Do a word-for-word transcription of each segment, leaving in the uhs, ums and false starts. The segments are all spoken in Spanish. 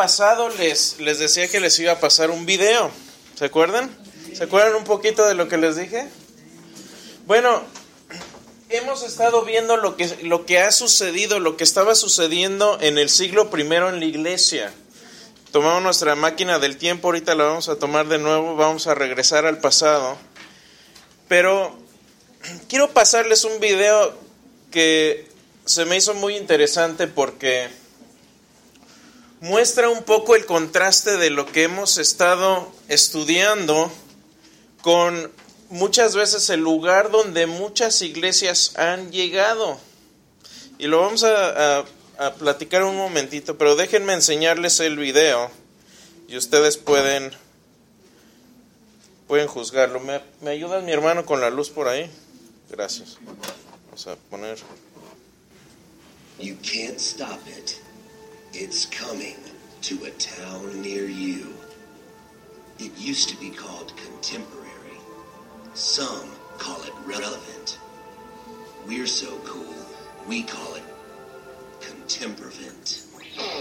pasado les, les decía que les iba a pasar un video. ¿Se acuerdan? ¿Se acuerdan un poquito de lo que les dije? Bueno, hemos estado viendo lo que, lo que ha sucedido, lo que estaba sucediendo en el siglo primero en la iglesia. Tomamos nuestra máquina del tiempo, ahorita la vamos a tomar de nuevo, vamos a regresar al pasado. Pero quiero pasarles un video que se me hizo muy interesante porque muestra un poco el contraste de lo que hemos estado estudiando con muchas veces el lugar donde muchas iglesias han llegado. Y lo vamos a, a, a platicar un momentito, pero déjenme enseñarles el video y ustedes pueden, pueden juzgarlo. ¿Me, ¿Me ayudas, mi hermano, con la luz por ahí? Gracias. Vamos a poner... You can't stop it. It's coming to a town near you. It used to be called contemporary. Some call it relevant. We're so cool, we call it contemporvent.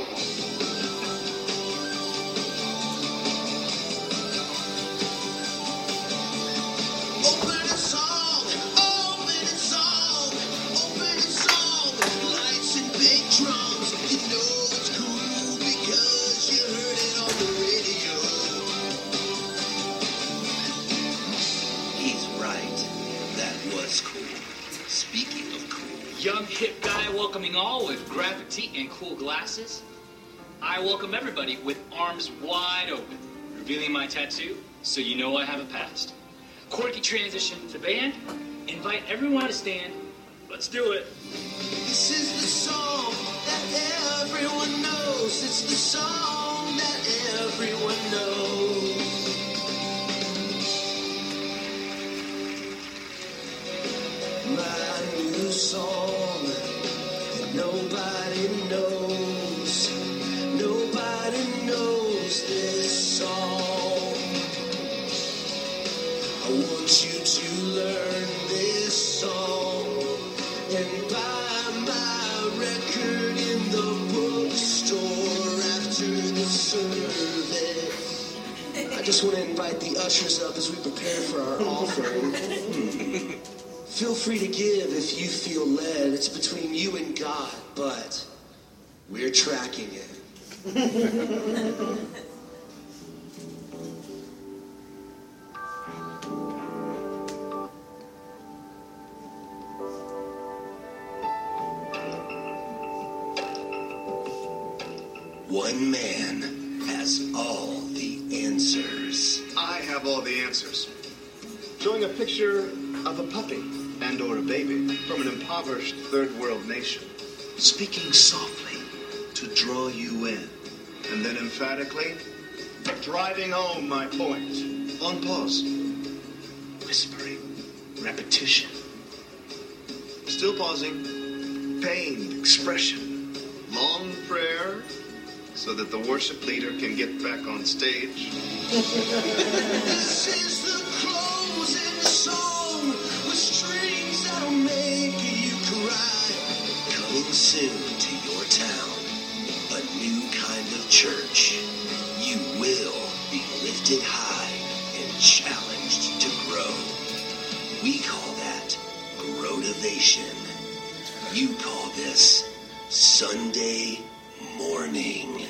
Young hip guy welcoming all with graphic tee and cool glasses. I welcome everybody with arms wide open, revealing my tattoo so you know I have a past. Quirky transition to band. Invite everyone to stand. Let's do it. This is the song that everyone knows. It's the song that everyone knows. My new song that nobody knows. Nobody knows this song. I want you to learn this song and buy my record in the bookstore after the service. I just want to invite the ushers up as we prepare for our offering. Hmm. Feel free to give if you feel led. It's between you and God, but we're tracking it. One man has all the answers. I have all the answers. Showing a picture of a puppy and or a baby from an impoverished third world nation. Speaking softly to draw you in. And then emphatically driving home my point. On pause. Whispering. Repetition. Still pausing. Pained expression. Long prayer so that the worship leader can get back on stage. This is the closing song with strings that'll make you cry. Coming soon to your town, a new kind of church. You will be lifted high and challenged to grow. We call that growtivation. You call this Sunday morning.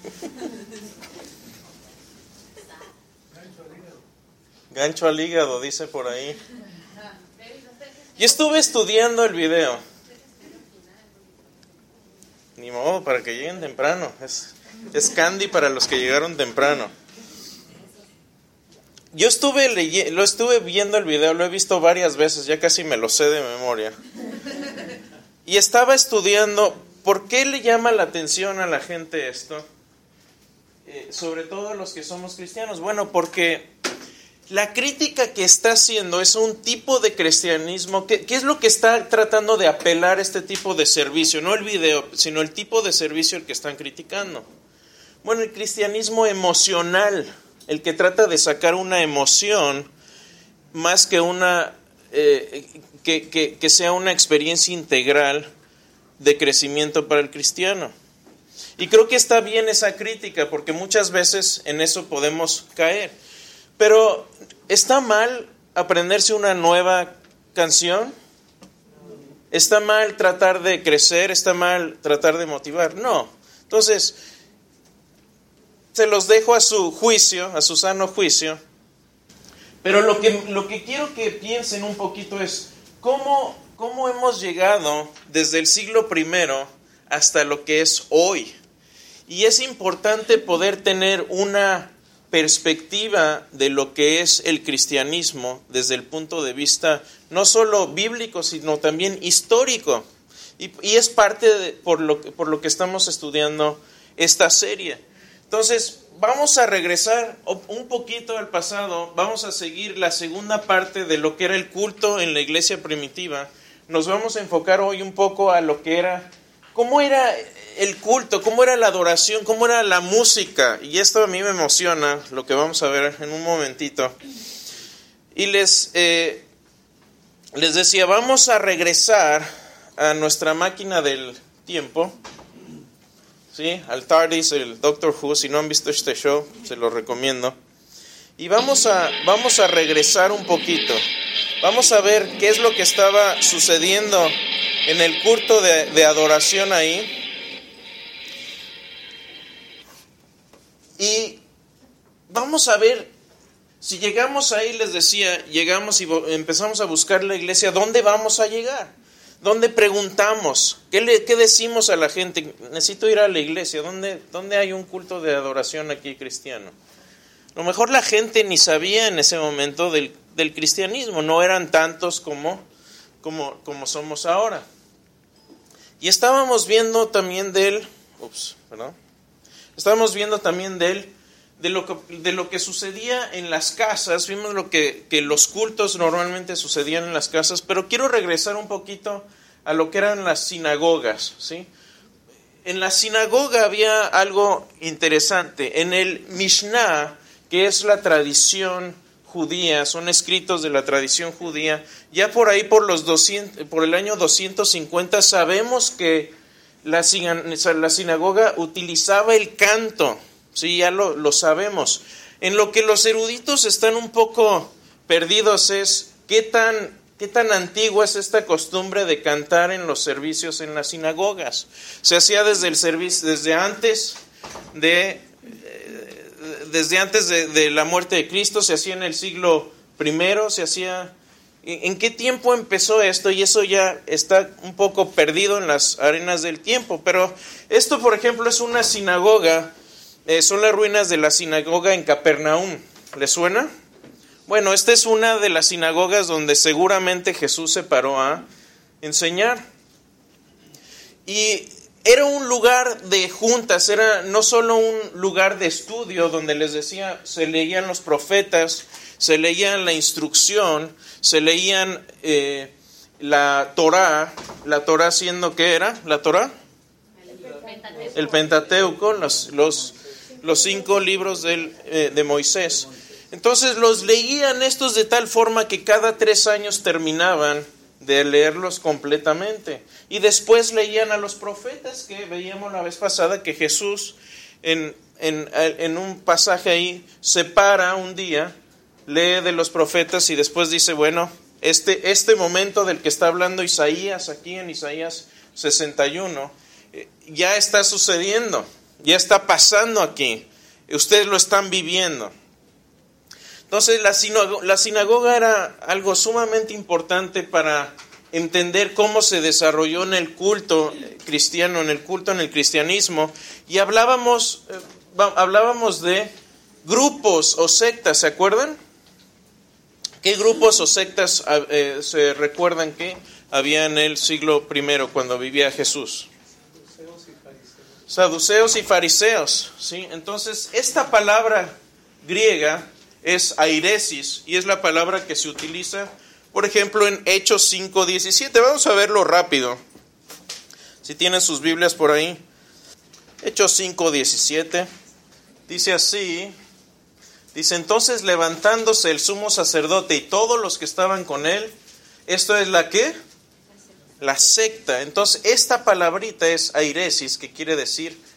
Gancho al hígado, dice por ahí. Yo estuve estudiando el video. Ni modo, para que lleguen temprano. Es, es candy para los que llegaron temprano. Yo estuve leyendo, lo estuve viendo el video, lo he visto varias veces, ya casi me lo sé de memoria. Y estaba estudiando por qué le llama la atención a la gente esto. Eh, sobre todo a los que somos cristianos. Bueno, porque la crítica que está haciendo es un tipo de cristianismo. ¿Qué, qué es lo que está tratando de apelar este tipo de servicio? No el video, sino el tipo de servicio el que están criticando. Bueno, el cristianismo emocional, el que trata de sacar una emoción más que una eh, que, que, que sea una experiencia integral de crecimiento para el cristiano. Y creo que está bien esa crítica, porque muchas veces en eso podemos caer. Pero, ¿está mal aprenderse una nueva canción? ¿Está mal tratar de crecer? ¿Está mal tratar de motivar? No. Entonces, se los dejo a su juicio, a su sano juicio. Pero lo que, lo que quiero que piensen un poquito es cómo, cómo hemos llegado desde el siglo primero hasta lo que es hoy. Y es importante poder tener una perspectiva de lo que es el cristianismo desde el punto de vista no solo bíblico, sino también histórico. Y, y es parte de, por lo, por lo que estamos estudiando esta serie. Entonces, vamos a regresar un poquito al pasado, vamos a seguir la segunda parte de lo que era el culto en la iglesia primitiva. Nos vamos a enfocar hoy un poco a lo que era, cómo era el culto, cómo era la adoración, cómo era la música. Y esto a mí me emociona, lo que vamos a ver en un momentito. Y les, eh, les decía, vamos a regresar a nuestra máquina del tiempo. ¿Sí? Al TARDIS, el Doctor Who. Si no han visto este show, se lo recomiendo. Y vamos a, vamos a regresar un poquito. Vamos a ver qué es lo que estaba sucediendo en el culto de, de adoración ahí. Y vamos a ver, si llegamos ahí, les decía, llegamos y empezamos a buscar la iglesia, ¿dónde vamos a llegar? ¿Dónde preguntamos? ¿Qué, le, ¿Qué decimos a la gente? Necesito ir a la iglesia. ¿Dónde, ¿Dónde hay un culto de adoración aquí cristiano? A lo mejor la gente ni sabía en ese momento del, del cristianismo. No eran tantos como, como, como somos ahora. Y estábamos viendo también del... Ups, perdón. Estábamos viendo también del, de, lo que, de lo que sucedía en las casas. Vimos lo que, que los cultos normalmente sucedían en las casas, pero quiero regresar un poquito a lo que eran las sinagogas, ¿sí? En la sinagoga había algo interesante. En el Mishnah, que es la tradición judía, son escritos de la tradición judía, ya por ahí por, los doscientos, por el año doscientos cincuenta sabemos que La, la sinagoga utilizaba el canto, sí, ya lo, lo sabemos. En lo que los eruditos están un poco perdidos es qué tan, qué tan antigua es esta costumbre de cantar en los servicios en las sinagogas. Se hacía desde el servicio, desde antes de, desde antes de, de la muerte de Cristo, se hacía en el siglo primero, se hacía. ¿En qué tiempo empezó esto? Y eso ya está un poco perdido en las arenas del tiempo. Pero esto, por ejemplo, es una sinagoga. Eh, son las ruinas de la sinagoga en Capernaum. ¿Les suena? Bueno, esta es una de las sinagogas donde seguramente Jesús se paró a enseñar. Y era un lugar de juntas, era no solo un lugar de estudio donde les decía, se leían los profetas, se leían la instrucción, se leían eh, la Torá, la Torá siendo, ¿qué era? ¿La Torá? El Pentateuco, el Pentateuco los, los, los cinco libros del, eh, de Moisés. Entonces los leían estos de tal forma que cada tres años terminaban de leerlos completamente. Y después leían a los profetas, que veíamos la vez pasada que Jesús en, en, en un pasaje ahí se para un día, lee de los profetas y después dice, bueno, este, este momento del que está hablando Isaías, aquí en Isaías sesenta y uno, eh, ya está sucediendo, ya está pasando aquí, ustedes lo están viviendo. Entonces la sinagoga, la sinagoga era algo sumamente importante para entender cómo se desarrolló en el culto cristiano, en el culto en el cristianismo, y hablábamos, eh, hablábamos de grupos o sectas, ¿se acuerdan? ¿Qué grupos o sectas eh, se recuerdan que había en el siglo primero cuando vivía Jesús? Saduceos y fariseos. Saduceos y fariseos, ¿sí? Entonces, esta palabra griega es airesis y es la palabra que se utiliza, por ejemplo, en Hechos cinco diecisiete. Vamos a verlo rápido. Si tienen sus Biblias por ahí. Hechos cinco diecisiete. Dice así. Dice, entonces levantándose el sumo sacerdote y todos los que estaban con él, ¿esto es la qué? La secta. Entonces, esta palabrita es airesis, que quiere decir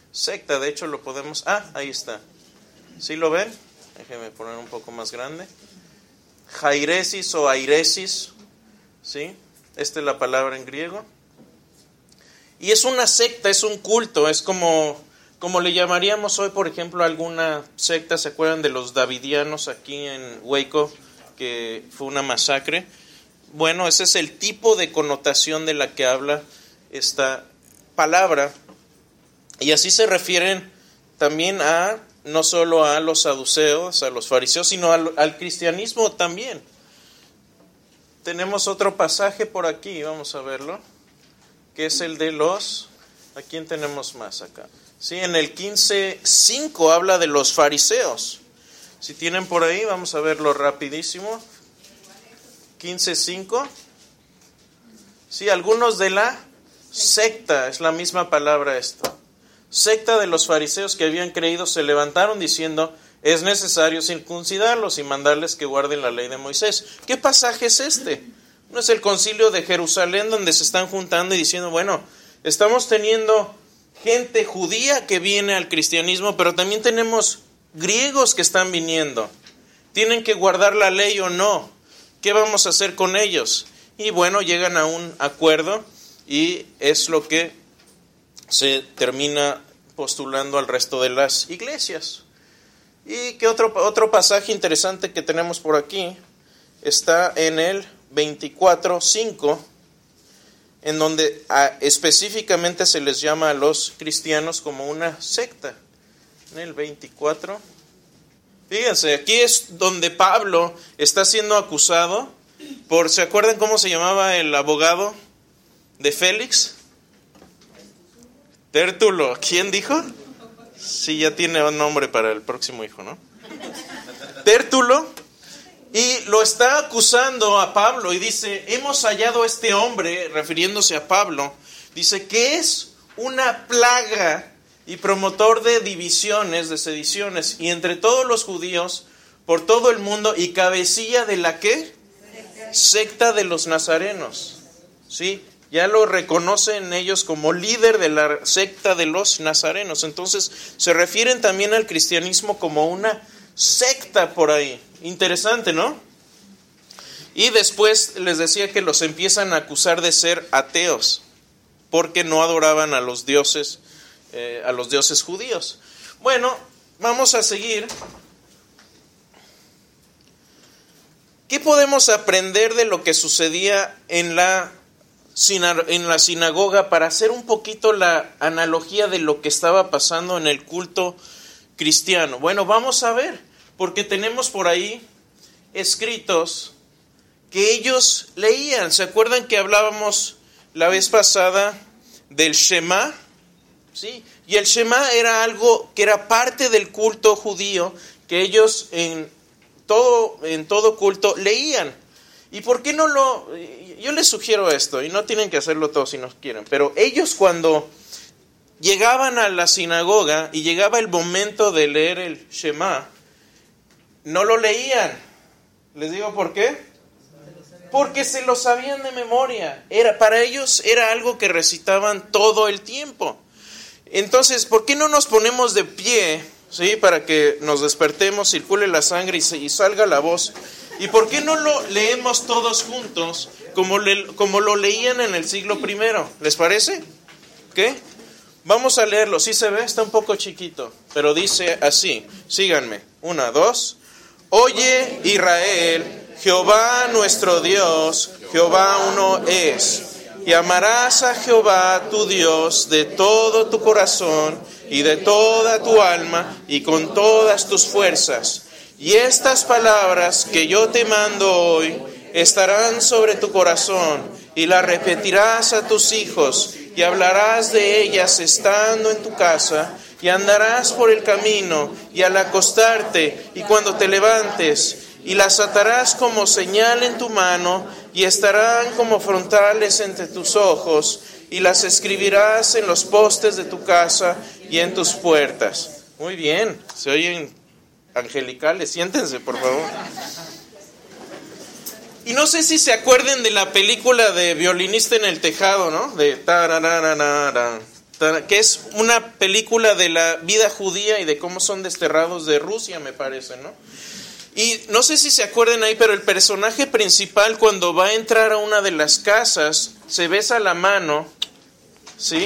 secta. De hecho lo podemos... Ah, ahí está. ¿Sí lo ven? Déjenme poner un poco más grande. Jairesis o airesis, ¿sí? Esta es la palabra en griego. Y es una secta, es un culto, es como, como le llamaríamos hoy, por ejemplo, alguna secta. ¿Se acuerdan de los davidianos aquí en Waco, que fue una masacre? Bueno, ese es el tipo de connotación de la que habla esta palabra. Y así se refieren también a, no solo a los saduceos, a los fariseos, sino al, al cristianismo también. Tenemos otro pasaje por aquí, vamos a verlo, que es el de los... ¿A quién tenemos más acá? Sí, en el quince cinco habla de los fariseos. Si tienen por ahí, vamos a verlo rapidísimo. quince cinco. Sí, algunos de la secta, es la misma palabra esto. Secta de los fariseos que habían creído se levantaron diciendo: es necesario circuncidarlos y mandarles que guarden la ley de Moisés. ¿Qué pasaje es este? No es el concilio de Jerusalén donde se están juntando y diciendo, bueno, estamos teniendo gente judía que viene al cristianismo, pero también tenemos griegos que están viniendo. ¿Tienen que guardar la ley o no? ¿Qué vamos a hacer con ellos? Y bueno, llegan a un acuerdo y es lo que se termina postulando al resto de las iglesias. Y que otro, otro pasaje interesante que tenemos por aquí está en el veinticuatro cinco, en donde a, específicamente se les llama a los cristianos como una secta. En el veinticuatro, fíjense, aquí es donde Pablo está siendo acusado por, ¿se acuerdan cómo se llamaba el abogado de Félix? Tértulo. ¿Quién dijo? Sí, ya tiene un nombre para el próximo hijo, ¿no? Tértulo. Y lo está acusando a Pablo y dice, hemos hallado a este hombre, refiriéndose a Pablo, dice que es una plaga y promotor de divisiones, de sediciones, y entre todos los judíos, por todo el mundo, y cabecilla de la ¿qué? Secta de los nazarenos. ¿Sí? Ya lo reconocen ellos como líder de la secta de los nazarenos. Entonces se refieren también al cristianismo como una secta por ahí. Interesante, ¿no? Y después les decía que los empiezan a acusar de ser ateos, porque no adoraban a los dioses, eh, a los dioses judíos. Bueno, vamos a seguir. ¿Qué podemos aprender de lo que sucedía en la en la sinagoga para hacer un poquito la analogía de lo que estaba pasando en el culto cristiano? Bueno, vamos a ver, porque tenemos por ahí escritos que ellos leían. ¿Se acuerdan que hablábamos la vez pasada del Shema? ¿Sí? Y el Shema era algo que era parte del culto judío, que ellos en todo, en todo culto leían. ¿Y por qué no lo...? Yo les sugiero esto, y no tienen que hacerlo todos si no quieren, pero ellos cuando llegaban a la sinagoga y llegaba el momento de leer el Shema, no lo leían. ¿Les digo por qué? Porque se lo sabían de memoria. Era, para ellos era algo que recitaban todo el tiempo. Entonces, ¿por qué no nos ponemos de pie, ¿sí? Para que nos despertemos, circule la sangre y, se, y salga la voz? ¿Y por qué no lo leemos todos juntos como, le, como lo leían en el siglo primero? ¿Les parece? ¿Qué? Vamos a leerlo. ¿Sí se ve? Está un poco chiquito, pero dice así. Síganme. Una, dos. Oye, Israel, Jehová nuestro Dios, Jehová uno es. Y amarás a Jehová tu Dios de todo tu corazón y de toda tu alma y con todas tus fuerzas. Y estas palabras que yo te mando hoy estarán sobre tu corazón y las repetirás a tus hijos y hablarás de ellas estando en tu casa y andarás por el camino y al acostarte y cuando te levantes y las atarás como señal en tu mano y estarán como frontales entre tus ojos y las escribirás en los postes de tu casa y en tus puertas. Muy bien, se oyen angelicales, siéntense por favor. Y no sé si se acuerden de la película de Violinista en el Tejado, ¿no? De tarararara, que es una película de la vida judía y de cómo son desterrados de Rusia, me parece, ¿no? Y no sé si se acuerdan ahí, pero el personaje principal cuando va a entrar a una de las casas se besa la mano, ¿sí?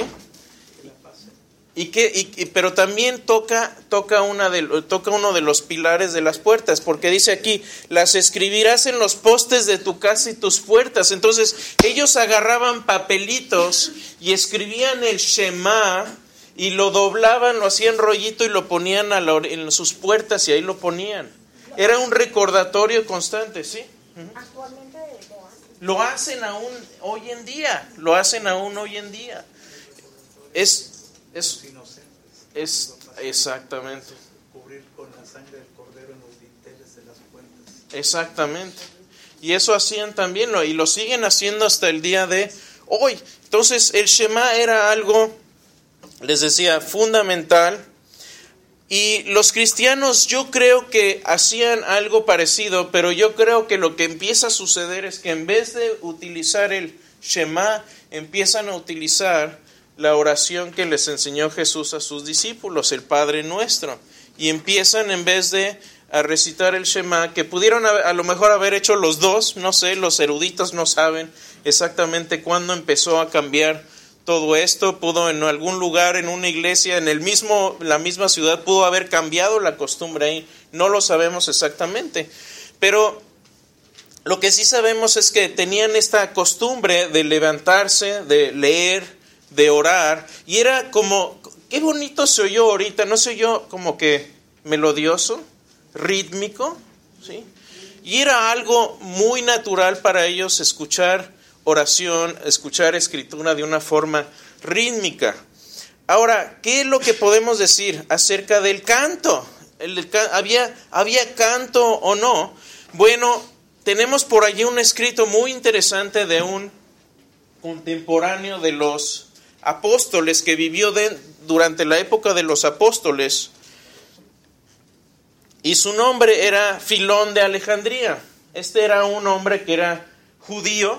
Y que, y, pero también toca, toca, una de, toca uno de los pilares de las puertas, porque dice aquí, las escribirás en los postes de tu casa y tus puertas. Entonces ellos agarraban papelitos y escribían el Shema y lo doblaban, lo hacían rollito y lo ponían a la, en sus puertas y ahí lo ponían. Era un recordatorio constante, ¿sí? Actualmente lo hacen. Lo hacen aún hoy en día, lo hacen aún hoy en día. Es... Es, es exactamente. Cubrir con la sangre del cordero en los dinteles de las puertas. Exactamente. Y eso hacían también, y lo siguen haciendo hasta el día de hoy. Entonces, el Shema era algo, les decía, fundamental. Y los cristianos, yo creo que hacían algo parecido, pero yo creo que lo que empieza a suceder es que en vez de utilizar el Shema, empiezan a utilizar la oración que les enseñó Jesús a sus discípulos, el Padre Nuestro, y empiezan en vez de a recitar el Shema, que pudieron a lo mejor haber hecho los dos, no sé, los eruditos no saben exactamente cuándo empezó a cambiar todo esto, pudo en algún lugar, en una iglesia, en el mismo, la misma ciudad, pudo haber cambiado la costumbre ahí, no lo sabemos exactamente, pero lo que sí sabemos es que tenían esta costumbre de levantarse, de leer, de orar, y era como, qué bonito se oyó ahorita, no se oyó como que melodioso, rítmico, ¿sí? Y era algo muy natural para ellos escuchar oración, escuchar escritura de una forma rítmica. Ahora, ¿qué es lo que podemos decir acerca del canto? El, ¿había, ¿Había canto o no? Bueno, tenemos por allí un escrito muy interesante de un contemporáneo de los apóstoles que vivió de, durante la época de los apóstoles, y su nombre era Filón de Alejandría. Este era un hombre que era judío,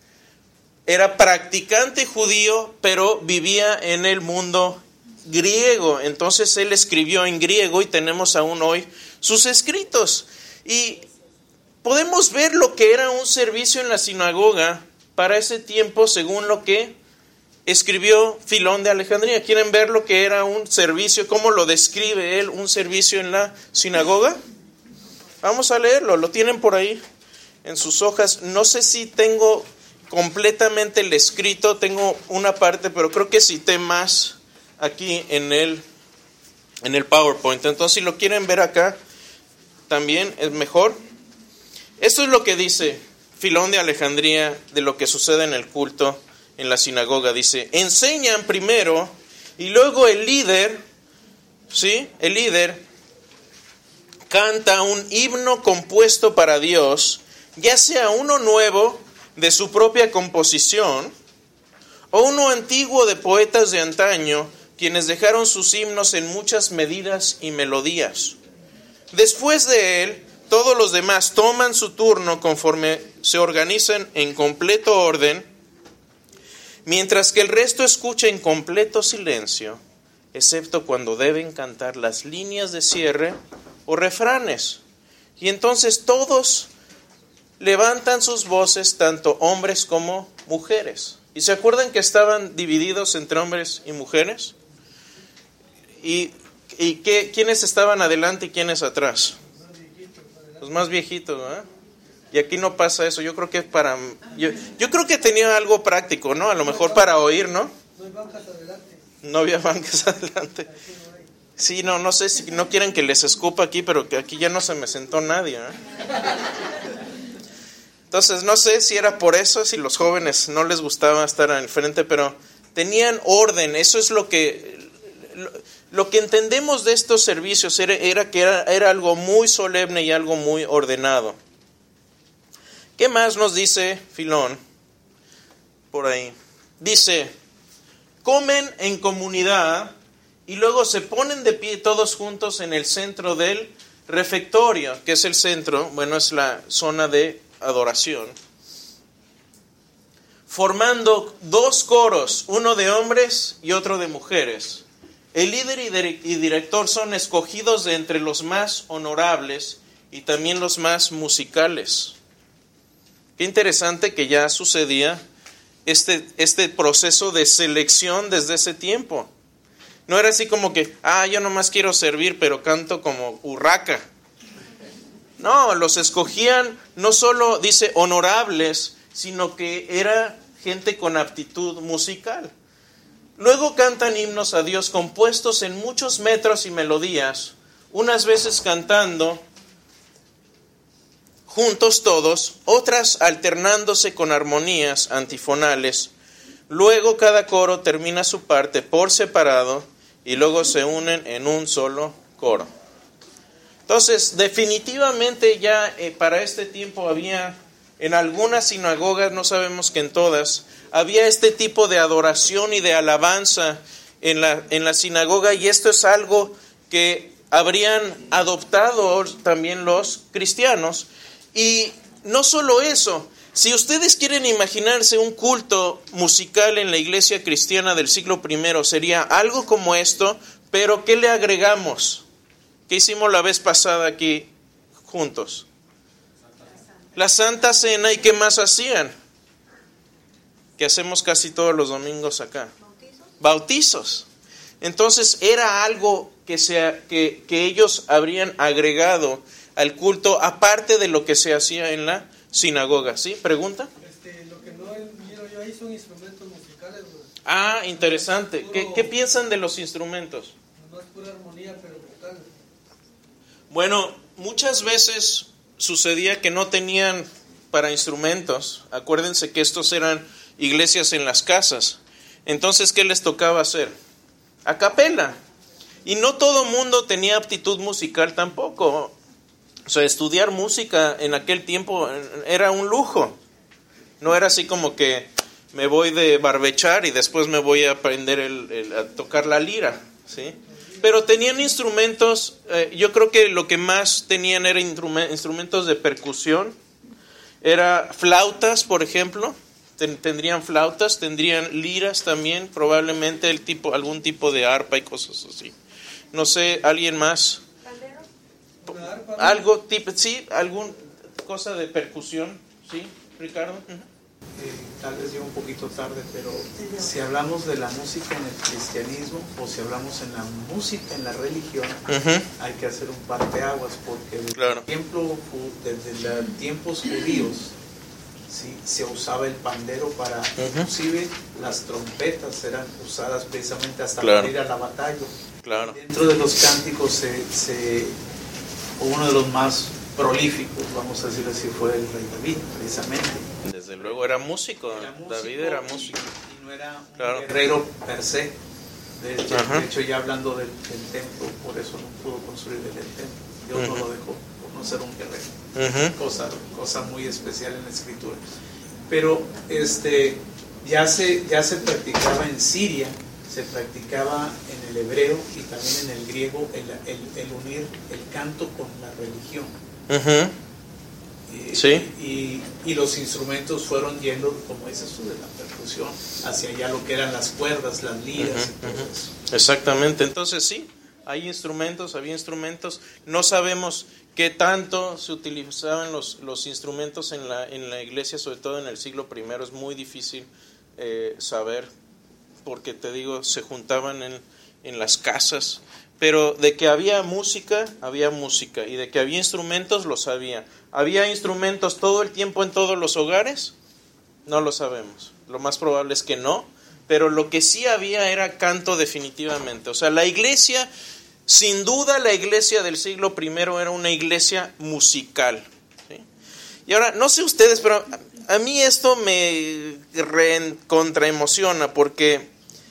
era practicante judío, pero vivía en el mundo griego. Entonces él escribió en griego y tenemos aún hoy sus escritos. Y podemos ver lo que era un servicio en la sinagoga para ese tiempo según lo que escribió Filón de Alejandría. ¿Quieren ver lo que era un servicio? ¿Cómo lo describe él, un servicio en la sinagoga? Vamos a leerlo, lo tienen por ahí en sus hojas. No sé si tengo completamente el escrito, tengo una parte, pero creo que cité más aquí en el, en el PowerPoint. Entonces, si lo quieren ver acá, también es mejor. Esto es lo que dice Filón de Alejandría de lo que sucede en el culto en la sinagoga. Dice, enseñan primero y luego el líder, ¿sí? El líder canta un himno compuesto para Dios, ya sea uno nuevo de su propia composición o uno antiguo de poetas de antaño, quienes dejaron sus himnos en muchas medidas y melodías. Después de él, todos los demás toman su turno conforme se organizan en completo orden, mientras que el resto escucha en completo silencio, excepto cuando deben cantar las líneas de cierre o refranes. Y entonces todos levantan sus voces, tanto hombres como mujeres. ¿Y se acuerdan que estaban divididos entre hombres y mujeres? ¿Y, y qué, quiénes estaban adelante y quiénes atrás? Los más viejitos, ¿verdad? Y aquí no pasa eso. Yo creo que es para... Yo, yo creo que tenía algo práctico, ¿no? A lo mejor para oír, ¿no? No hay bancas adelante. No había bancas adelante. Sí, no, no sé si no quieren que les escupa aquí, pero que aquí ya no se me sentó nadie, ¿eh? Entonces, no sé si era por eso, si los jóvenes no les gustaba estar al frente, pero tenían orden. Eso es lo que... Lo, lo que entendemos de estos servicios era, era que era, era algo muy solemne y algo muy ordenado. ¿Qué más nos dice Filón por ahí? Dice, comen en comunidad y luego se ponen de pie todos juntos en el centro del refectorio, que es el centro, bueno, es la zona de adoración. formando dos coros, uno de hombres y otro de mujeres. El líder y director son escogidos de entre los más honorables y también los más musicales. Qué interesante que ya sucedía este, este proceso de selección desde ese tiempo. No era así como que, ah, yo nomás quiero servir, pero canto como urraca. No, los escogían no solo, dice, honorables, sino que era gente con aptitud musical. Luego cantan himnos a Dios compuestos en muchos metros y melodías, unas veces cantando juntos todos, otras alternándose con armonías antifonales. Luego cada coro termina su parte por separado y luego se unen en un solo coro. Entonces, definitivamente ya eh, para este tiempo había en algunas sinagogas, no sabemos que en todas, había este tipo de adoración y de alabanza en la, en la sinagoga, y esto es algo que habrían adoptado también los cristianos. Y no solo eso, si ustedes quieren imaginarse un culto musical en la iglesia cristiana del siglo primero, sería algo como esto, pero ¿qué le agregamos? ¿Qué hicimos la vez pasada aquí juntos? La Santa Cena. ¿Y qué más hacían? Que hacemos casi todos los domingos acá. Bautizos. Bautizos. Entonces era algo que, se, que, que ellos habrían agregado al culto, aparte de lo que se hacía en la sinagoga. ¿Sí? ¿Pregunta? Este, lo que no miro yo ahí son instrumentos musicales. Bro. Ah, interesante. Puro, ¿Qué, ¿Qué piensan de los instrumentos? No es pura armonía, pero vocal. Bueno, muchas veces sucedía que no tenían para instrumentos. Acuérdense que estos eran iglesias en las casas. Entonces, ¿qué les tocaba hacer? A capela. Y no todo mundo tenía aptitud musical tampoco. O sea, estudiar música en aquel tiempo era un lujo. No era así como que me voy de barbechar y después me voy a aprender el, el, a tocar la lira, ¿sí? Pero tenían instrumentos, eh, yo creo que lo que más tenían eran instrumentos de percusión. Era flautas, por ejemplo. Ten, tendrían flautas, tendrían liras también, probablemente el tipo, algún tipo de arpa y cosas así. No sé, ¿alguien más? Algo tipo, sí, alguna cosa de percusión, ¿sí, Ricardo? Uh-huh. Eh, tal vez llego un poquito tarde, pero si hablamos de la música en el cristianismo o si hablamos en la música en la religión, uh-huh, hay que hacer un parteaguas, porque desde, claro, el tiempo, desde los tiempos judíos, sí, se usaba el pandero para, uh-huh, inclusive las trompetas eran usadas precisamente hasta, claro, para ir a la batalla. Claro. Dentro de los cánticos se, se uno de los más prolíficos, vamos a decir así, fue el rey David, precisamente. Desde luego era músico, era músico David era músico. Y, y no era un, claro, guerrero per se. De hecho, de hecho, ya hablando del, del templo, por eso no pudo construir el templo. Dios, uh-huh, no lo dejó por no ser un guerrero. Uh-huh. Cosa, cosa muy especial en la escritura. Pero este ya se, ya se practicaba en Siria, se practicaba en el hebreo y también en el griego el, el, el unir el canto con la religión. Uh-huh. Y, sí. y, y los instrumentos fueron yendo, como dices tú, de la percusión hacia allá lo que eran las cuerdas, las liras, uh-huh, y todo, uh-huh, eso. Exactamente, entonces sí, hay instrumentos, había instrumentos. No sabemos qué tanto se utilizaban los, los instrumentos en la, en la iglesia, sobre todo en el siglo primero. Es muy difícil eh, saber, porque te digo, se juntaban en, en las casas. Pero de que había música, había música. Y de que había instrumentos, lo sabía. ¿Había instrumentos todo el tiempo en todos los hogares? No lo sabemos. Lo más probable es que no. Pero lo que sí había era canto definitivamente. O sea, la iglesia, sin duda la iglesia del siglo primero era una iglesia musical, ¿sí? Y ahora, no sé ustedes, pero a mí esto me contraemociona, porque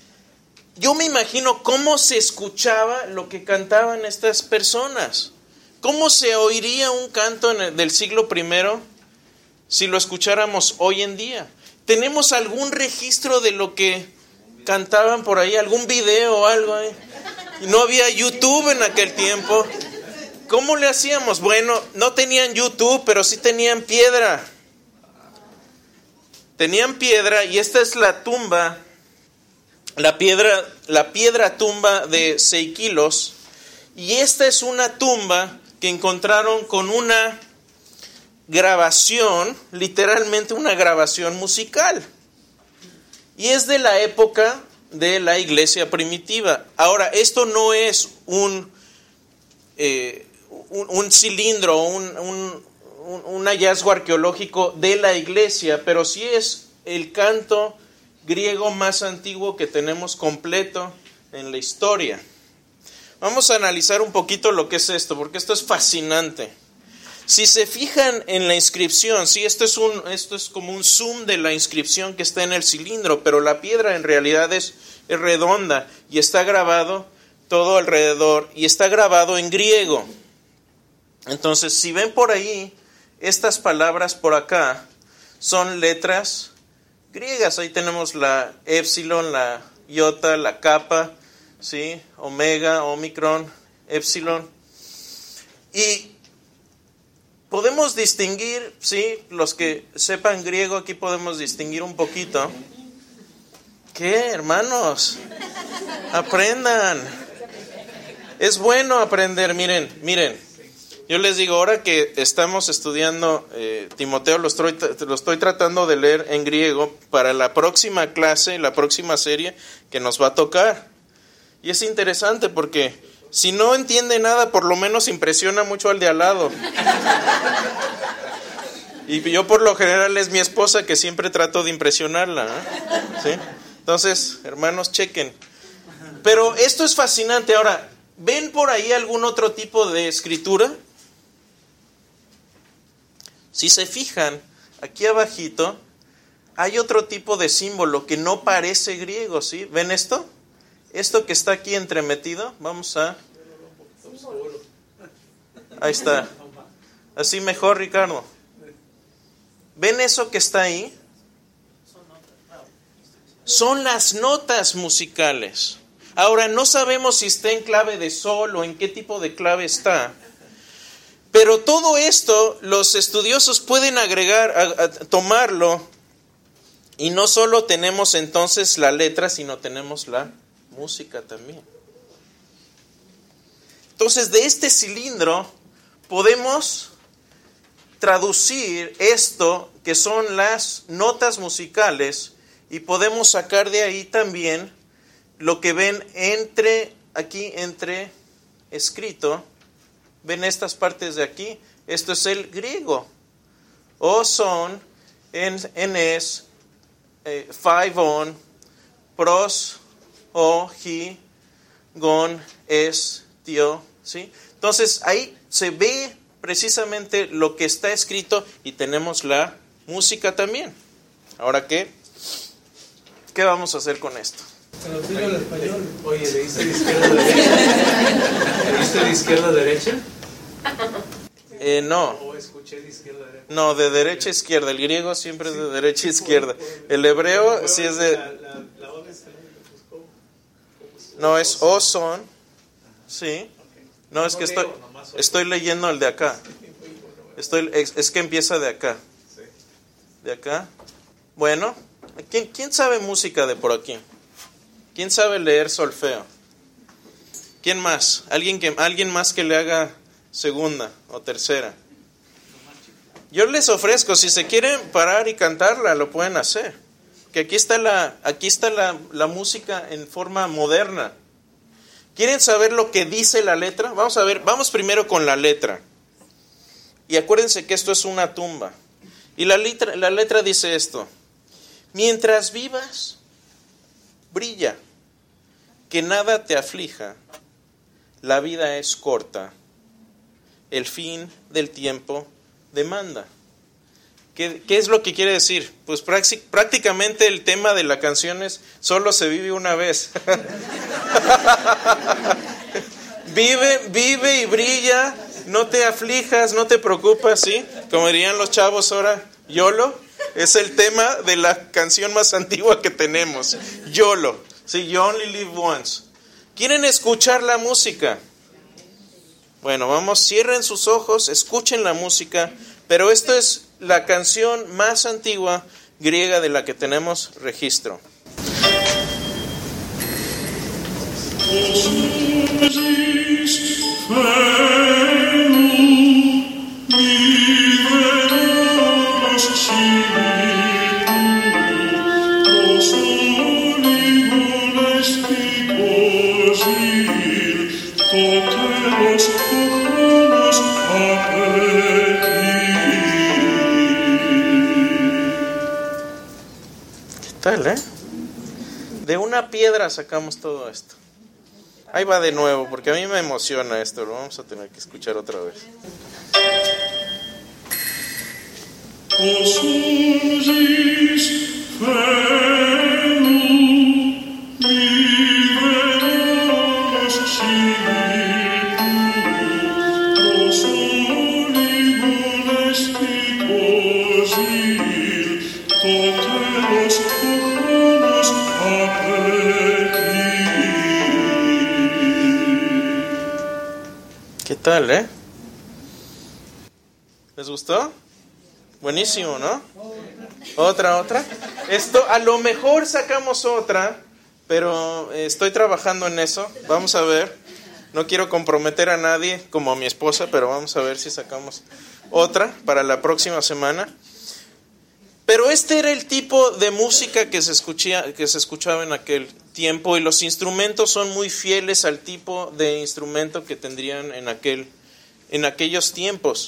yo me imagino cómo se escuchaba lo que cantaban estas personas. ¿Cómo se oiría un canto en el, del siglo primero si lo escucháramos hoy en día? ¿Tenemos algún registro de lo que cantaban por ahí? ¿Algún video o algo ahí? No había YouTube en aquel tiempo. ¿Cómo le hacíamos? Bueno, no tenían YouTube, pero sí tenían piedra. tenían piedra y esta es la tumba, la piedra, la piedra tumba de Seikilos, y esta es una tumba que encontraron con una grabación, literalmente una grabación musical, y es de la época de la iglesia primitiva. Ahora, esto no es un, eh, un, un cilindro, un, un, un hallazgo arqueológico de la iglesia, pero sí es el canto griego más antiguo que tenemos completo en la historia. Vamos a analizar un poquito lo que es esto, porque esto es fascinante. Si se fijan en la inscripción, sí, esto es, un, esto es como un zoom de la inscripción que está en el cilindro, pero la piedra en realidad es, es redonda y está grabado todo alrededor y está grabado en griego. Entonces, si ven por ahí, estas palabras por acá son letras griegas. Ahí tenemos la épsilon, la iota, la kappa, ¿sí? Omega, omicron, épsilon. Y podemos distinguir, sí, los que sepan griego aquí podemos distinguir un poquito. ¿Qué, hermanos? Aprendan. Es bueno aprender, miren, miren. Yo les digo, ahora que estamos estudiando eh, Timoteo, lo estoy, lo estoy tratando de leer en griego para la próxima clase, la próxima serie que nos va a tocar. Y es interesante porque si no entiende nada, por lo menos impresiona mucho al de al lado. Y yo por lo general es mi esposa que siempre trato de impresionarla, ¿eh? ¿Sí? Entonces, hermanos, chequen. Pero esto es fascinante. Ahora, ¿ven por ahí algún otro tipo de escritura? Si se fijan, aquí abajito hay otro tipo de símbolo que no parece griego, ¿sí? ¿Ven esto? Esto que está aquí entremetido, vamos a... Ahí está. Así mejor, Ricardo. ¿Ven eso que está ahí? Son las notas musicales. Ahora, no sabemos si está en clave de sol o en qué tipo de clave está. Pero todo esto los estudiosos pueden agregar, a, a, tomarlo, y no solo tenemos entonces la letra, sino tenemos la música también. Entonces, de este cilindro podemos traducir esto, que son las notas musicales, y podemos sacar de ahí también lo que ven entre, aquí entre escrito. ¿Ven estas partes de aquí? Esto es el griego. O son, en, enes, eh, faivon, pros, o, hi, gon, es, tio. ¿Sí? Entonces ahí se ve precisamente lo que está escrito y tenemos la música también. ¿Ahora qué? ¿Qué vamos a hacer con esto? Oye, oye, ¿leíste de izquierda a derecha? ¿Leíste de izquierda a derecha? Eh, no. ¿O escuché de izquierda a derecha? No, de derecha a izquierda. El griego siempre es de derecha a izquierda. El hebreo sí es de... No, es o son. Sí. No, es que estoy, estoy leyendo el de acá. Estoy, es, es que empieza de acá. De acá. Bueno, ¿quién, quién sabe música de por aquí? ¿Quién sabe leer solfeo? ¿Quién más? ¿Alguien, que, alguien más que le haga segunda o tercera? Yo les ofrezco, si se quieren parar y cantarla, lo pueden hacer. Que aquí está la, aquí está la, la música en forma moderna. ¿Quieren saber lo que dice la letra? Vamos a ver, vamos primero con la letra. Y acuérdense que esto es una tumba. Y la letra, la letra dice esto: mientras vivas, brilla, que nada te aflija, la vida es corta, el fin del tiempo demanda. ¿Qué, qué es lo que quiere decir? Pues prácticamente el tema de la canción es: solo se vive una vez. Vive, vive y brilla, no te aflijas, no te preocupas, ¿sí? Como dirían los chavos ahora, YOLO. Es el tema de la canción más antigua que tenemos, YOLO, ¿sí? You only live once. ¿Quieren escuchar la música? Bueno, vamos, cierren sus ojos, escuchen la música, pero esto es la canción más antigua griega de la que tenemos registro. ¿Qué tal, eh? De una piedra sacamos todo esto. Ahí va de nuevo, porque a mí me emociona esto. Lo vamos a tener que escuchar otra vez. ¿Qué tal, eh? ¿Les gustó? Buenísimo, ¿no? Otra, otra. Esto, a lo mejor sacamos otra, pero estoy trabajando en eso. Vamos a ver. No quiero comprometer a nadie como a mi esposa, pero vamos a ver si sacamos otra para la próxima semana. Pero este era el tipo de música que se escuchía, que se escuchaba en aquel tiempo, y los instrumentos son muy fieles al tipo de instrumento que tendrían en aquel, en aquellos tiempos.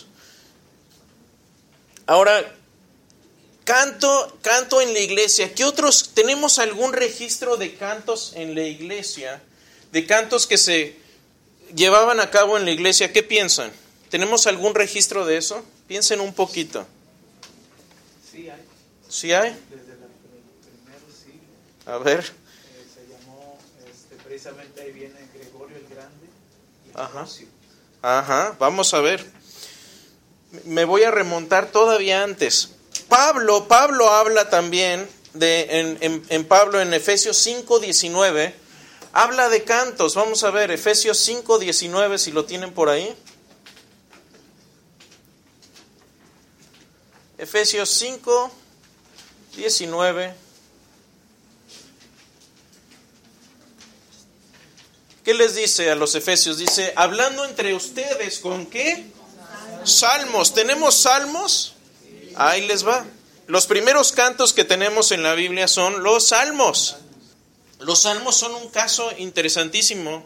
Ahora, canto, canto en la iglesia. ¿Qué otros? ¿Tenemos algún registro de cantos en la iglesia? De cantos que se llevaban a cabo en la iglesia. ¿Qué piensan? ¿Tenemos algún registro de eso? Piensen un poquito. Sí hay. ¿Sí hay? Desde la, el primer siglo. A ver. Eh, se llamó, este, precisamente ahí viene Gregorio el Grande y Ajá. Ambrosio. Ajá, vamos a ver. Me voy a remontar todavía antes. Pablo, Pablo habla también de en, en, en Pablo en Efesios cinco diecinueve, habla de cantos. Vamos a ver Efesios cinco diecinueve, si lo tienen por ahí. Efesios cinco diecinueve. ¿Qué les dice a los efesios? Dice, hablando entre ustedes, ¿con qué? Salmos. ¿Tenemos salmos? Ahí les va. Los primeros cantos que tenemos en la Biblia son los salmos. Los salmos son un caso interesantísimo,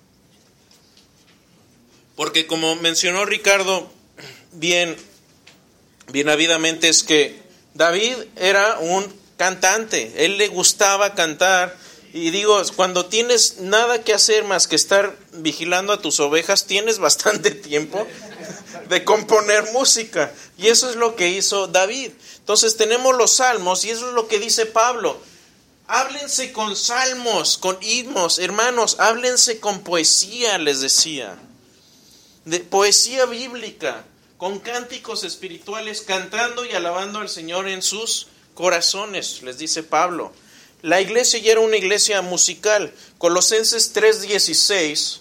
porque como mencionó Ricardo bien, bien habilmente, es que David era un cantante. Él le gustaba cantar. Y digo, cuando tienes nada que hacer más que estar vigilando a tus ovejas, tienes bastante tiempo de componer música. Y eso es lo que hizo David. Entonces tenemos los salmos, y eso es lo que dice Pablo. Háblense con salmos, con himnos, hermanos, háblense con poesía, les decía. De poesía bíblica, con cánticos espirituales, cantando y alabando al Señor en sus corazones, les dice Pablo. La iglesia ya era una iglesia musical. Colosenses tres dieciséis,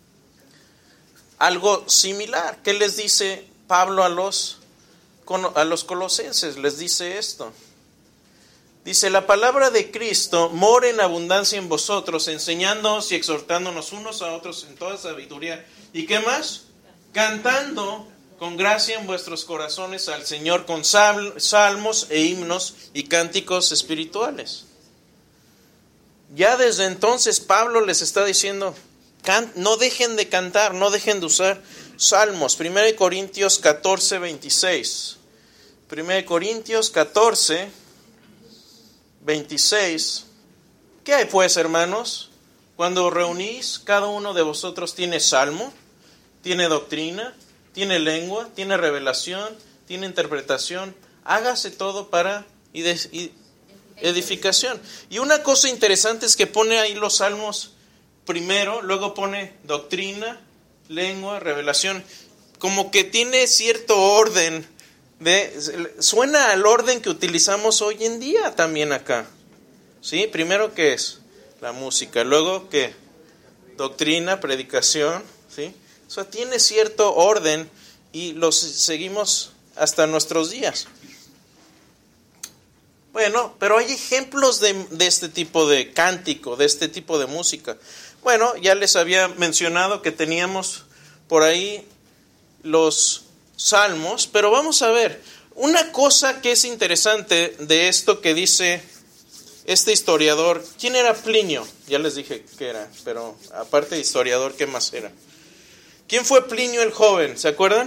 algo similar. ¿Qué les dice Pablo a los, a los colosenses? Les dice esto. Dice, la palabra de Cristo mora en abundancia en vosotros, enseñándonos y exhortándonos unos a otros en toda sabiduría. ¿Y qué más? Cantando con gracia en vuestros corazones al Señor con sal, salmos e himnos y cánticos espirituales. Ya desde entonces Pablo les está diciendo, can, no dejen de cantar, no dejen de usar salmos. Primera de Corintios catorce veintiséis. Primera de Corintios catorce veintiséis. ¿Qué hay pues, hermanos? Cuando reunís, cada uno de vosotros tiene salmo, tiene doctrina, tiene lengua, tiene revelación, tiene interpretación. Hágase todo para edificación. Y una cosa interesante es que pone ahí los salmos primero, luego pone doctrina, lengua, revelación. Como que tiene cierto orden. De, suena al orden que utilizamos hoy en día también acá. ¿Sí? Primero, ¿qué es? La música. Luego, ¿qué? Doctrina, predicación. ¿Sí? O sea, tiene cierto orden y los seguimos hasta nuestros días. Bueno, pero hay ejemplos de, de este tipo de cántico, de este tipo de música. Bueno, ya les había mencionado que teníamos por ahí los salmos, pero vamos a ver, una cosa que es interesante de esto que dice este historiador. ¿Quién era Plinio? Ya les dije que era, pero aparte de historiador, ¿qué más era? ¿Quién fue Plinio el joven? ¿Se acuerdan?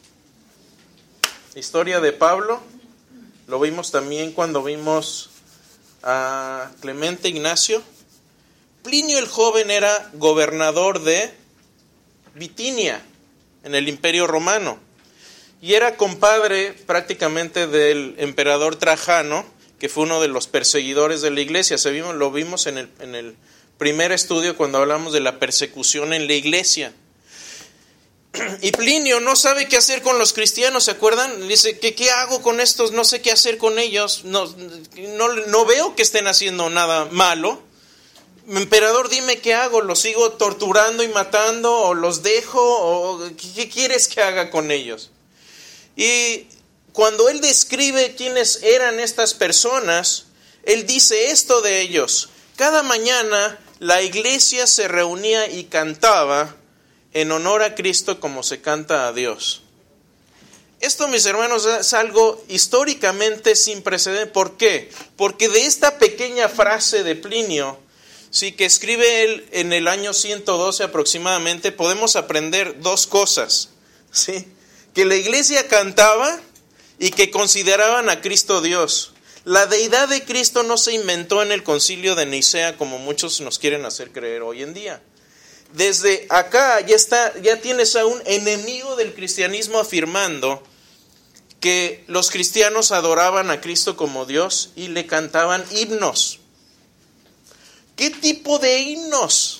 Historia de Pablo. Lo vimos también cuando vimos a Clemente Ignacio. Plinio el joven era gobernador de Bitinia, en el Imperio Romano, y era compadre prácticamente del emperador Trajano, que fue uno de los perseguidores de la iglesia. Se vimos, lo vimos en el, en el primer estudio cuando hablamos de la persecución en la iglesia. Y Plinio no sabe qué hacer con los cristianos, ¿se acuerdan? Dice, ¿qué, qué hago con estos? No sé qué hacer con ellos, no, no, no veo que estén haciendo nada malo. Emperador, dime qué hago, ¿los sigo torturando y matando o los dejo? ¿O qué quieres que haga con ellos? Y cuando él describe quiénes eran estas personas, él dice esto de ellos: cada mañana la iglesia se reunía y cantaba en honor a Cristo como se canta a Dios. Esto, mis hermanos, es algo históricamente sin precedente. ¿Por qué? Porque de esta pequeña frase de Plinio, sí, que escribe él en el año ciento doce aproximadamente, podemos aprender dos cosas, ¿sí? Que la iglesia cantaba y que consideraban a Cristo Dios. La deidad de Cristo no se inventó en el concilio de Nicea como muchos nos quieren hacer creer hoy en día. Desde acá ya está, ya tienes a un enemigo del cristianismo afirmando que los cristianos adoraban a Cristo como Dios y le cantaban himnos. ¿Qué tipo de himnos?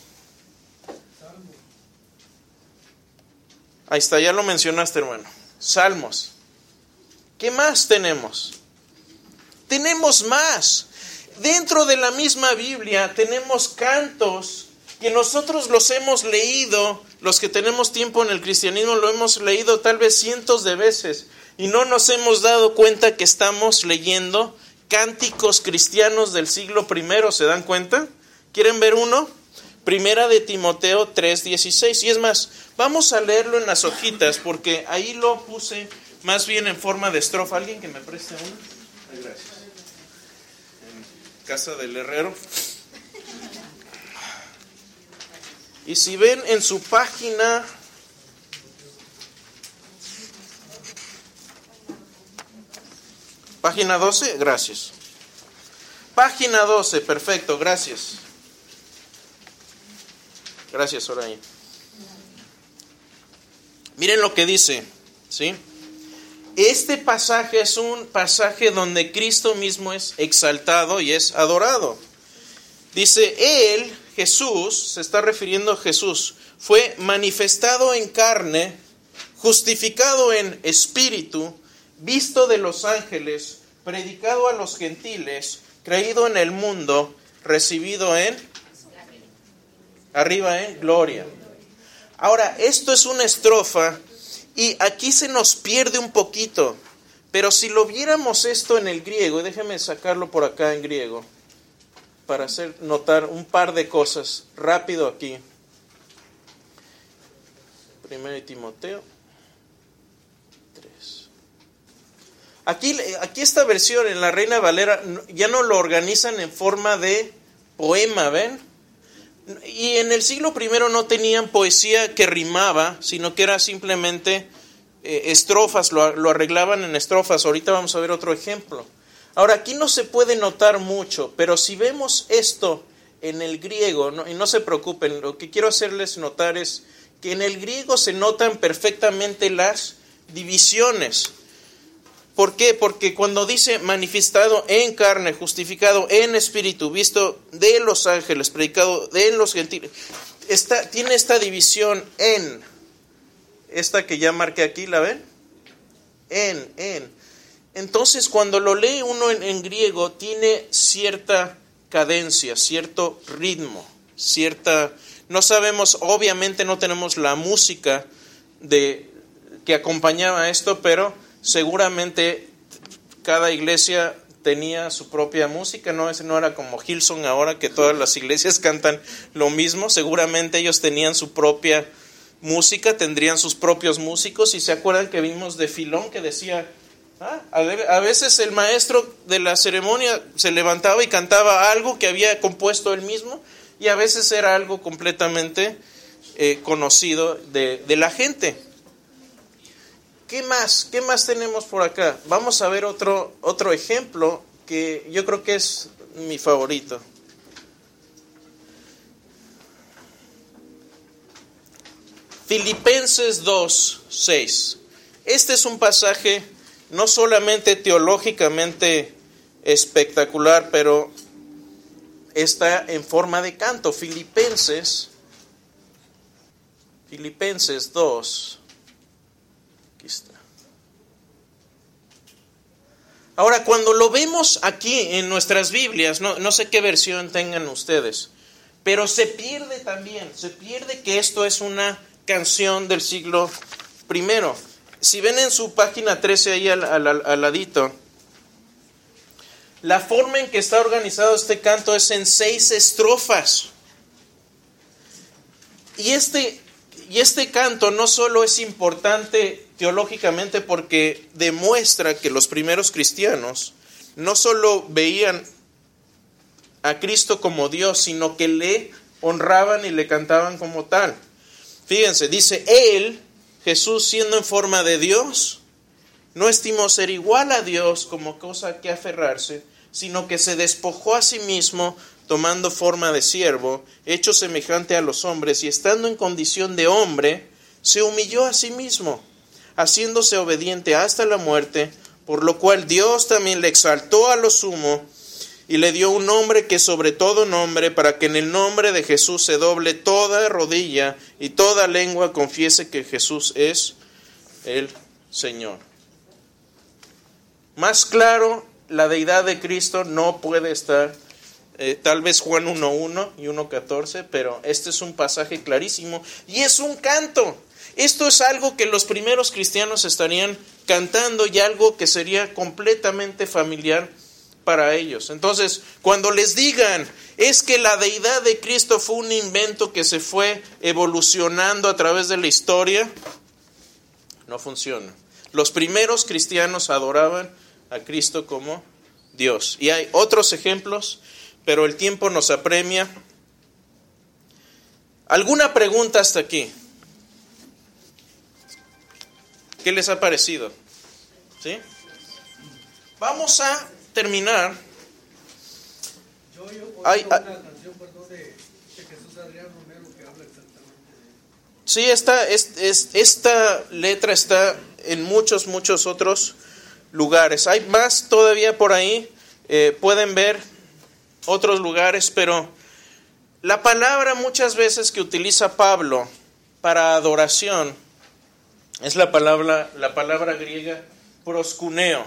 Ahí está, ya lo mencionaste, hermano. Salmos. ¿Qué más tenemos? Tenemos más. Dentro de la misma Biblia tenemos cantos que nosotros los hemos leído, los que tenemos tiempo en el cristianismo lo hemos leído tal vez cientos de veces y no nos hemos dado cuenta que estamos leyendo cánticos cristianos del siglo primero. ¿Se dan cuenta? ¿Quieren ver uno? Primera de Timoteo tres dieciséis. Y es más, vamos a leerlo en las hojitas porque ahí lo puse más bien en forma de estrofa. ¿Alguien que me preste una? Ay, gracias. En casa del herrero. Y si ven en su página, página doce, gracias. Página doce, perfecto, gracias. Gracias, Soraya. Miren lo que dice, ¿sí? Este pasaje es un pasaje donde Cristo mismo es exaltado y es adorado. Dice, Él, Jesús, se está refiriendo a Jesús, fue manifestado en carne, justificado en espíritu, visto de los ángeles, predicado a los gentiles, creído en el mundo, recibido en, arriba en gloria. Ahora, esto es una estrofa y aquí se nos pierde un poquito, pero si lo viéramos esto en el griego, déjeme sacarlo por acá en griego, para hacer notar un par de cosas rápido aquí. Primero de Timoteo tres. Aquí, aquí esta versión en la Reina Valera ya no lo organizan en forma de poema, ¿ven? Y en el siglo primero no tenían poesía que rimaba, sino que era simplemente eh, estrofas, lo, lo arreglaban en estrofas. Ahorita vamos a ver otro ejemplo. Ahora, aquí no se puede notar mucho, pero si vemos esto en el griego, ¿no? Y no se preocupen, lo que quiero hacerles notar es que en el griego se notan perfectamente las divisiones. ¿Por qué? Porque cuando dice manifestado en carne, justificado en espíritu, visto de los ángeles, predicado de los gentiles, está, tiene esta división en, esta que ya marqué aquí, ¿la ven? En, en. Entonces, cuando lo lee uno en, en griego, tiene cierta cadencia, cierto ritmo, cierta... No sabemos, obviamente no tenemos la música de, que acompañaba esto, pero seguramente cada iglesia tenía su propia música, no, ese no era como Hillsong ahora que todas las iglesias cantan lo mismo. Seguramente ellos tenían su propia música, tendrían sus propios músicos. Y se acuerdan que vimos de Filón que decía, ah, a veces el maestro de la ceremonia se levantaba y cantaba algo que había compuesto él mismo, y a veces era algo completamente eh, conocido de, de la gente. ¿Qué más? ¿Qué más tenemos por acá? Vamos a ver otro, otro ejemplo que yo creo que es mi favorito. Filipenses dos, seis. Este es un pasaje no solamente teológicamente espectacular, pero está en forma de canto. Filipenses, Filipenses dos. Aquí está. Ahora, cuando lo vemos aquí en nuestras Biblias, no, no sé qué versión tengan ustedes, pero se pierde también, se pierde que esto es una canción del siglo primero. Si ven en su página trece ahí al, al, al ladito, la forma en que está organizado este canto es en seis estrofas. Y este, y este canto no solo es importante teológicamente porque demuestra que los primeros cristianos no solo veían a Cristo como Dios, sino que le honraban y le cantaban como tal. Fíjense, dice, Él, Jesús, siendo en forma de Dios, no estimó ser igual a Dios como cosa que aferrarse, sino que se despojó a sí mismo, tomando forma de siervo, hecho semejante a los hombres, y estando en condición de hombre, se humilló a sí mismo, haciéndose obediente hasta la muerte, por lo cual Dios también le exaltó a lo sumo, y le dio un nombre que sobre todo nombre, para que en el nombre de Jesús se doble toda rodilla y toda lengua confiese que Jesús es el Señor. Más claro, la deidad de Cristo no puede estar, eh, tal vez Juan uno uno y uno catorce, pero este es un pasaje clarísimo y es un canto. Esto es algo que los primeros cristianos estarían cantando y algo que sería completamente familiar para ellos. Entonces, cuando les digan, es que la deidad de Cristo fue un invento que se fue evolucionando a través de la historia, no funciona. Los primeros cristianos adoraban a Cristo como Dios. Y hay otros ejemplos, pero el tiempo nos apremia. ¿Alguna pregunta hasta aquí? ¿Qué les ha parecido? ¿Sí? Vamos a terminar. Yo he oído Ay, una ah, canción, perdón, de, de Jesús Adrián Romero que habla exactamente de eso. Sí, esta, es, es, esta letra está en muchos, muchos otros lugares. Hay más todavía por ahí. Eh, pueden ver otros lugares, pero la palabra muchas veces que utiliza Pablo para adoración es la palabra, la palabra griega proskuneo.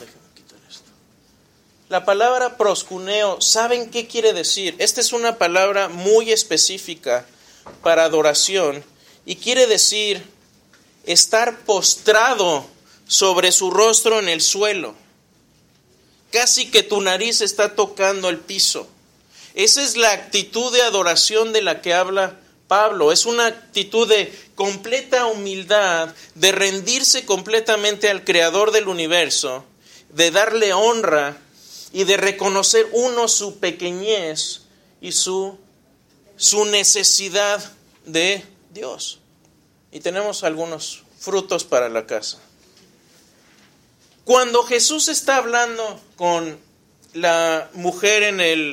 La palabra proskuneo, ¿saben qué quiere decir? Esta es una palabra muy específica para adoración y quiere decir estar postrado sobre su rostro en el suelo. Casi que tu nariz está tocando el piso. Esa es la actitud de adoración de la que habla Pablo. Es una actitud de completa humildad, de rendirse completamente al Creador del universo, de darle honra y de reconocer uno su pequeñez y su, su necesidad de Dios. Y tenemos algunos frutos para la casa. Cuando Jesús está hablando con la mujer en el,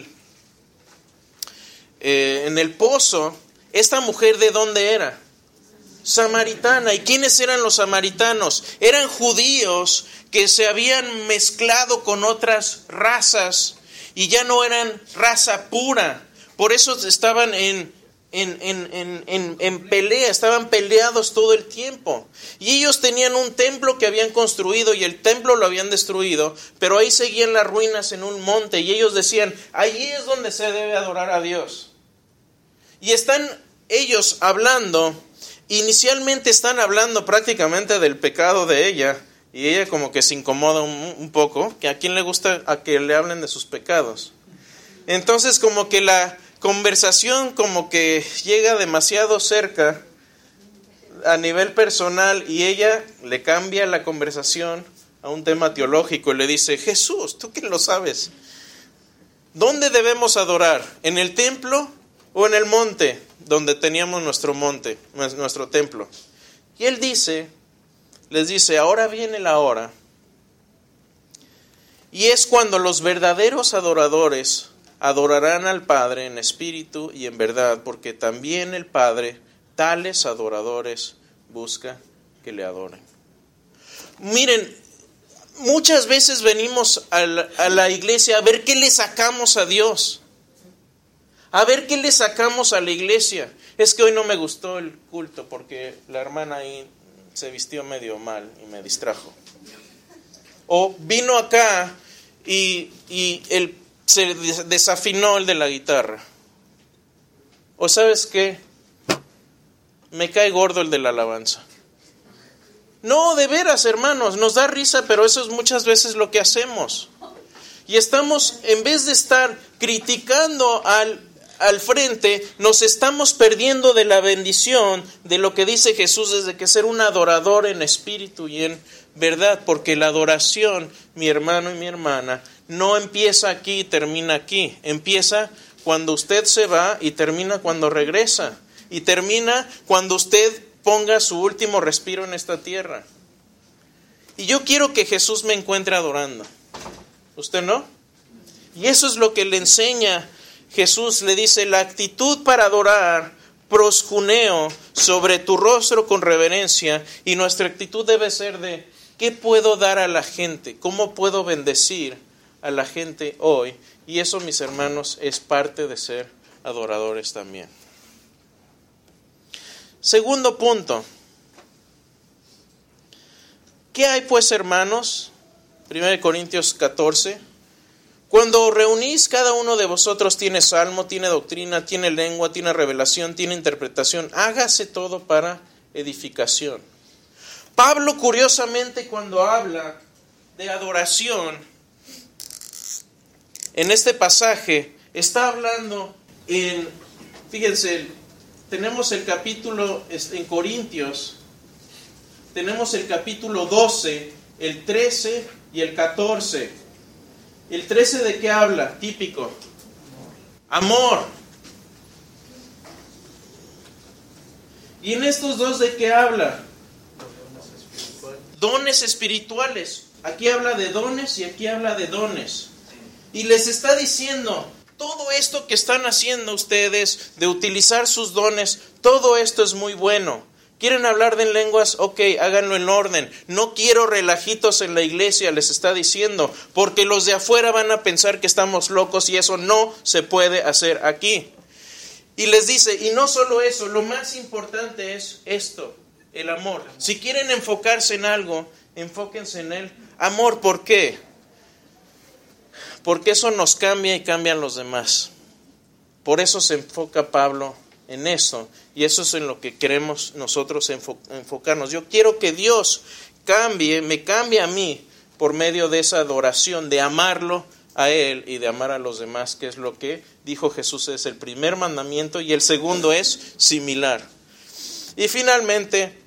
eh, en el pozo, ¿esta mujer de dónde era? Samaritana. ¿Y quiénes eran los samaritanos? Eran judíos que se habían mezclado con otras razas y ya no eran raza pura. Por eso estaban en, en, en, en, en, en pelea, estaban peleados todo el tiempo. Y ellos tenían un templo que habían construido y el templo lo habían destruido, pero ahí seguían las ruinas en un monte y ellos decían, allí es donde se debe adorar a Dios. Y están ellos hablando, inicialmente están hablando prácticamente del pecado de ella, Y ella como que se incomoda un, un poco, que a quién le gusta a que le hablen de sus pecados. Entonces como que la conversación como que llega demasiado cerca a nivel personal y ella le cambia la conversación a un tema teológico y le dice: Jesús, ¿tú qué lo sabes? ¿Dónde debemos adorar? ¿En el templo o en el monte donde teníamos nuestro monte, nuestro templo? Y él dice, les dice, ahora viene la hora. Y es cuando los verdaderos adoradores adorarán al Padre en espíritu y en verdad, porque también el Padre tales adoradores busca que le adoren. Miren, muchas veces venimos a la, a la iglesia a ver qué le sacamos a Dios. A ver qué le sacamos a la iglesia. Es que hoy no me gustó el culto porque la hermana ahí se vistió medio mal y me distrajo. O vino acá y, y el, se desafinó el de la guitarra. O ¿sabes qué? Me cae gordo el de la alabanza. No, de veras, hermanos, nos da risa, pero eso es muchas veces lo que hacemos. Y estamos, en vez de estar criticando al, al frente, nos estamos perdiendo de la bendición de lo que dice Jesús, desde que ser un adorador en espíritu y en verdad, porque la adoración, mi hermano y mi hermana, no empieza aquí y termina aquí. Empieza cuando usted se va y termina cuando regresa. Y termina cuando usted ponga su último respiro en esta tierra. Y yo quiero que Jesús me encuentre adorando. ¿Usted no? Y eso es lo que le enseña Jesús. Le dice, la actitud para adorar, proscuneo, sobre tu rostro con reverencia. Y nuestra actitud debe ser de, ¿qué puedo dar a la gente? ¿Cómo puedo bendecir a la gente hoy? Y eso, mis hermanos, es parte de ser adoradores también. Segundo punto. ¿Qué hay pues, hermanos? primera de Corintios catorce. Cuando os reunís, cada uno de vosotros tiene salmo, tiene doctrina, tiene lengua, tiene revelación, tiene interpretación. Hágase todo para edificación. Pablo, curiosamente, cuando habla de adoración, en este pasaje, está hablando en, fíjense, tenemos el capítulo en Corintios, tenemos el capítulo doce, el trece y el catorce. ¿El trece de qué habla? Típico. Amor. ¿Y en estos dos de qué habla? Dones espirituales. Aquí habla de dones y aquí habla de dones. Y les está diciendo, todo esto que están haciendo ustedes, de utilizar sus dones, todo esto es muy bueno. ¿Quieren hablar de lenguas? Ok, háganlo en orden. No quiero relajitos en la iglesia, les está diciendo, porque los de afuera van a pensar que estamos locos y eso no se puede hacer aquí. Y les dice, y no solo eso, lo más importante es esto, el amor. Si quieren enfocarse en algo, enfóquense en el amor. ¿Por qué? Porque eso nos cambia y cambian los demás. Por eso se enfoca Pablo en eso. Y eso es en lo que queremos nosotros enfo- enfocarnos. Yo quiero que Dios cambie, me cambie a mí por medio de esa adoración, de amarlo a Él y de amar a los demás, que es lo que dijo Jesús, es el primer mandamiento, y el segundo es similar. Y finalmente,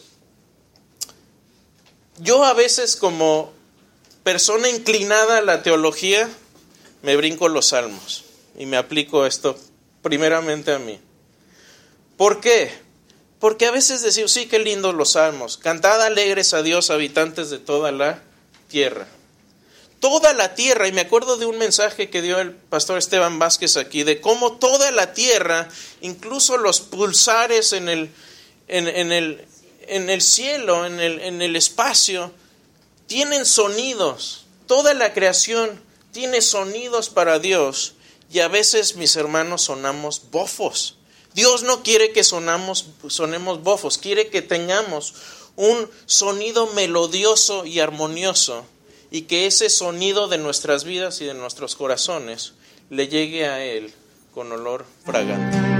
yo a veces como persona inclinada a la teología, me brinco los salmos y me aplico esto primeramente a mí. ¿Por qué? Porque a veces decimos, sí, qué lindos los salmos. Cantad alegres a Dios, habitantes de toda la tierra. Toda la tierra, y me acuerdo de un mensaje que dio el pastor Esteban Vázquez aquí, de cómo toda la tierra, incluso los pulsares en el, en, en el, en el cielo, en el, en el espacio, tienen sonidos. Toda la creación tiene sonidos para Dios, y a veces, mis hermanos, sonamos bofos. Dios no quiere que sonamos, sonemos bofos, quiere que tengamos un sonido melodioso y armonioso, y que ese sonido de nuestras vidas y de nuestros corazones le llegue a Él con olor fragante.